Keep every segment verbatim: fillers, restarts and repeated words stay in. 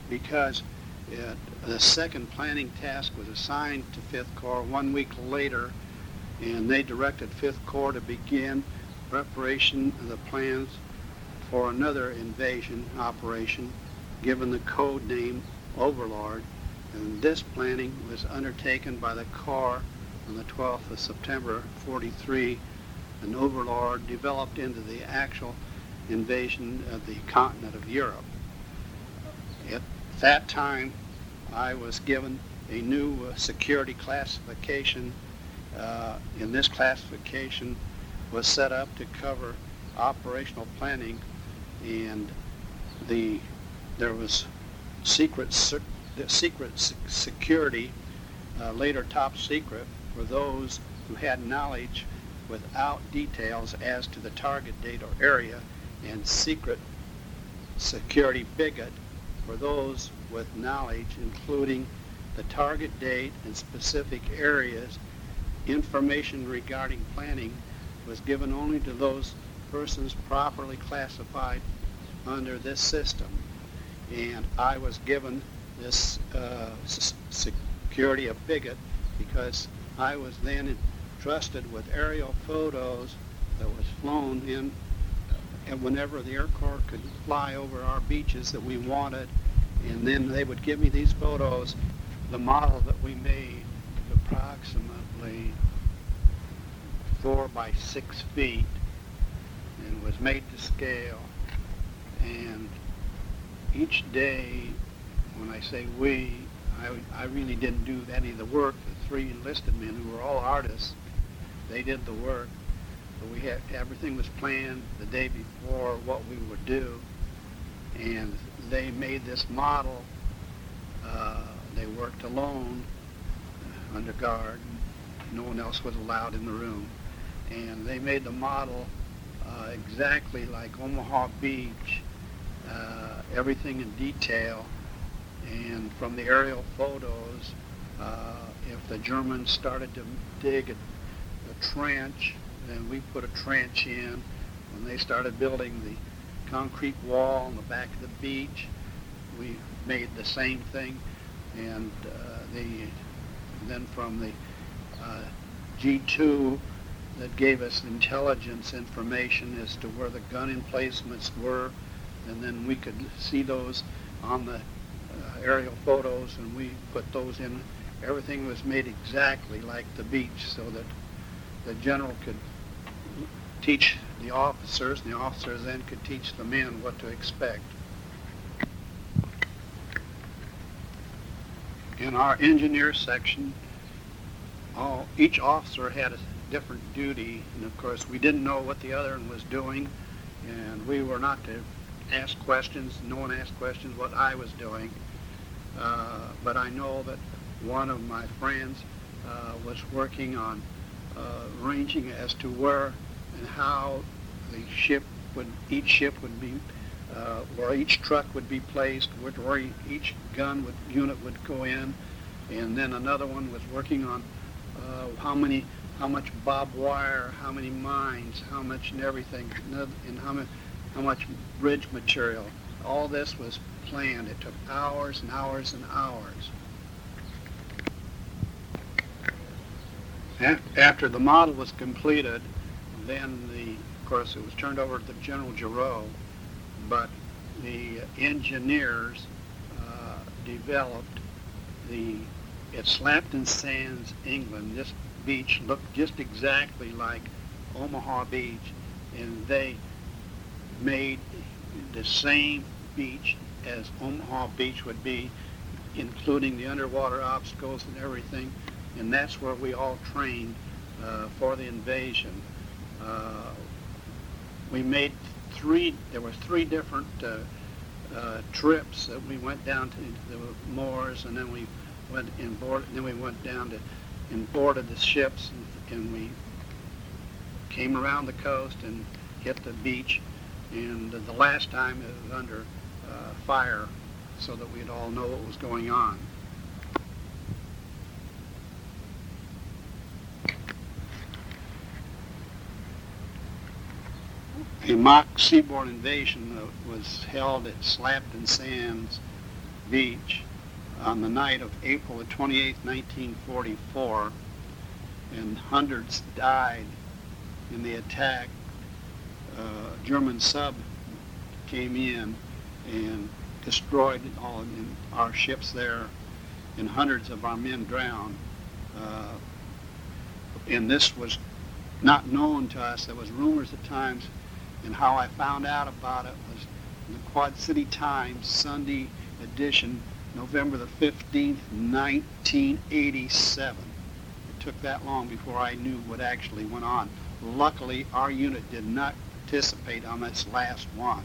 because it, the second planning task was assigned to Fifth Corps one week later, and they directed Fifth Corps to begin preparation of the plans for another invasion operation given the code name Overlord, and this planning was undertaken by the Corps on the twelfth of September forty-three, and Overlord developed into the actual invasion of the continent of Europe. At that time, I was given a new uh, security classification. Uh, in this classification was set up to cover operational planning, and the there was secret the secret security, uh, later top secret, for those who had knowledge without details as to the target date or area, and secret security bigot for those with knowledge including the target date and specific areas. Information regarding planning was given only to those persons properly classified under this system, and I was given this uh, security of bigot because I was then entrusted with aerial photos that was flown in, and whenever the Air Corps could fly over our beaches that we wanted, and then they would give me these photos. The model that we made was approximately four by six feet and was made to scale. And each day, when I say we, I, I really didn't do any of the work. The three enlisted men, who were all artists, they did the work. But we had, everything was planned the day before what we would do, and they made this model. Uh, they worked alone, uh, under guard. No one else was allowed in the room. And they made the model uh, exactly like Omaha Beach, uh, everything in detail. And from the aerial photos, uh, if the Germans started to dig a, a trench, then we put a trench in. When they started building the concrete wall on the back of the beach, we made the same thing. And uh, the then from the uh, G two that gave us intelligence information as to where the gun emplacements were, and then we could see those on the uh, aerial photos, and we put those in. Everything was made exactly like the beach, so that the general could teach the officers, and the officers then could teach the men what to expect. In our engineer section, all, each officer had a different duty, and of course we didn't know what the other one was doing, and we were not to ask questions. No one asked questions what I was doing, uh, but I know that one of my friends uh, was working on uh, arranging as to where and how the ship would, each ship would be, uh, where each truck would be placed, where each gun would, unit would go in, and then another one was working on uh, how many, how much barbed wire, how many mines, how much and everything, and how much, how much bridge material. All this was planned. It took hours and hours and hours. After the model was completed, then the, of course, it was turned over to General Giroux, but the engineers uh, developed the, at Slapton Sands, England, this beach looked just exactly like Omaha Beach, and they made the same beach as Omaha Beach would be, including the underwater obstacles and everything, and that's where we all trained uh, for the invasion. Uh, we made three, there were three different uh, uh, trips that we went down to the moors, and then we went and boarded, then we went down to and boarded the ships, and, and we came around the coast and hit the beach, and the last time it was under uh, fire so that we'd all know what was going on. A mock seaborne invasion was held at Slapton Sands Beach on the night of April the twenty-eighth, nineteen forty-four, and hundreds died in the attack. Uh, German sub came in and destroyed all in our ships there, and hundreds of our men drowned. Uh, and this was not known to us. There was rumors at times, and how I found out about it was in the Quad City Times Sunday edition, November the fifteenth, nineteen eighty-seven. It took that long before I knew what actually went on. Luckily, our unit did not participate on this last one.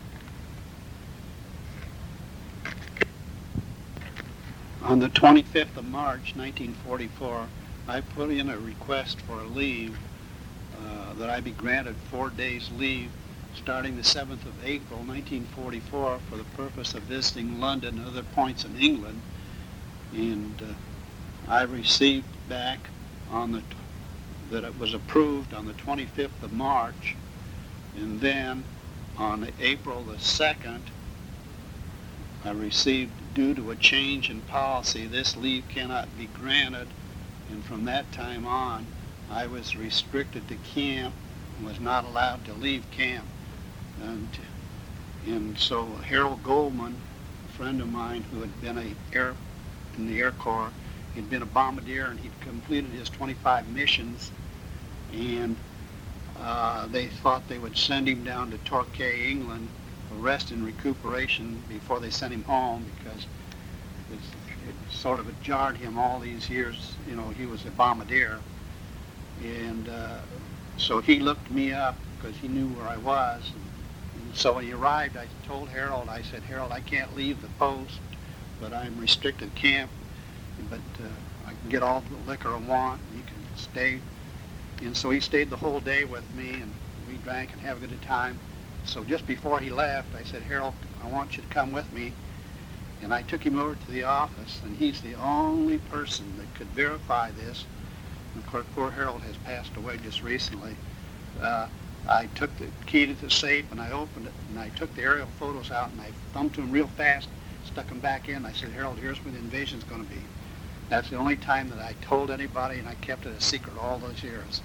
On the twenty-fifth of March, nineteen forty-four, I put in a request for a leave, uh, that I be granted four days leave starting the seventh of April, nineteen forty-four, for the purpose of visiting London and other points in England. And uh, I received back on the t- that it was approved on the twenty-fifth of March, and then on April the second, I received, due to a change in policy, this leave cannot be granted, and from that time on, I was restricted to camp and was not allowed to leave camp. And, and so Harold Goldman, a friend of mine who had been a air in the Air Corps, he'd been a bombardier and he'd completed his twenty-five missions, and uh, they thought they would send him down to Torquay, England, for rest and recuperation before they sent him home, because it's, it sort of jarred him all these years. You know, he was a bombardier, and uh, so he looked me up because he knew where I was. And so when he arrived, I told Harold, I said, Harold, I can't leave the post, but I'm restricted camp, but uh, I can get all the liquor I want, and you can stay. And so he stayed the whole day with me, and we drank and had a good time. So just before he left, I said, Harold, I want you to come with me. And I took him over to the office, and he's the only person that could verify this. And of course, poor Harold has passed away just recently. Uh, I took the key to the safe, and I opened it, and I took the aerial photos out, and I thumbed to them real fast, stuck them back in. I said, Harold, here's where the invasion's going to be. That's the only time that I told anybody, and I kept it a secret all those years.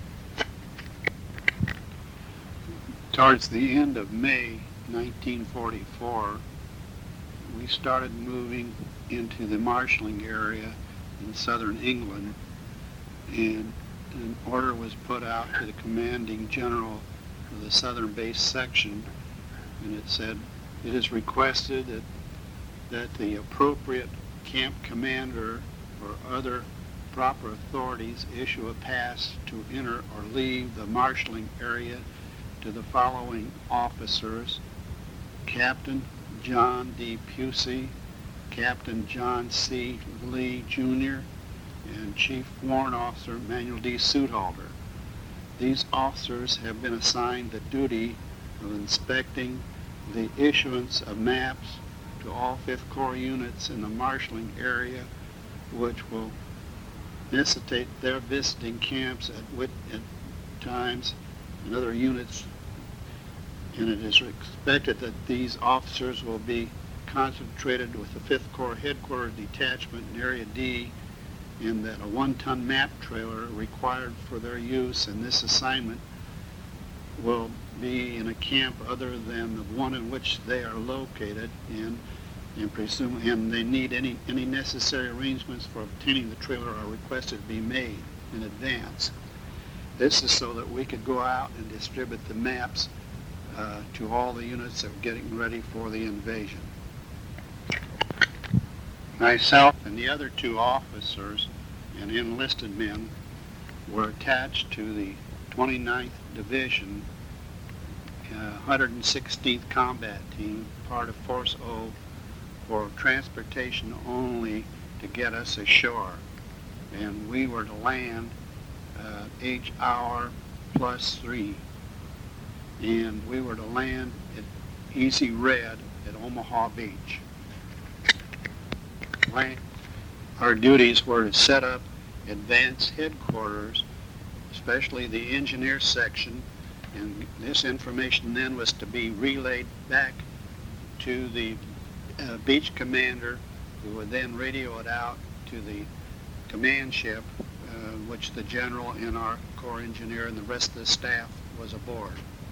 Towards the end of May nineteen forty-four, we started moving into the marshalling area in southern England, and an order was put out to the commanding general of the southern base section, and it said, it is requested that, that the appropriate camp commander or other proper authorities issue a pass to enter or leave the marshalling area to the following officers: Captain John D. Pusey, Captain John C. Lee, Junior, and Chief Warrant Officer Manuel D. Sootholder. These officers have been assigned the duty of inspecting the issuance of maps to all Fifth Corps units in the marshalling area, which will necessitate their visiting camps at, wit- at times and other units, and it is expected that these officers will be concentrated with the Fifth Corps Headquarters Detachment in Area D, and that a one-ton map trailer required for their use in this assignment will be in a camp other than the one in which they are located in, and presume and they need any any necessary arrangements for obtaining the trailer are requested to be made in advance. This is so that we could go out and distribute the maps uh, to all the units that were getting ready for the invasion. Myself and the other two officers and enlisted men were attached to the twenty-ninth Division, uh, one hundred sixteenth Combat Team, part of Force O, for transportation only to get us ashore. And we were to land uh, each hour plus three. And we were to land at Easy Red at Omaha Beach. Our duties were to set up advanced headquarters, especially the engineer section, and this information then was to be relayed back to the uh, beach commander We would then radio it out to the command ship, uh, which the general and our corps engineer and the rest of the staff was aboard.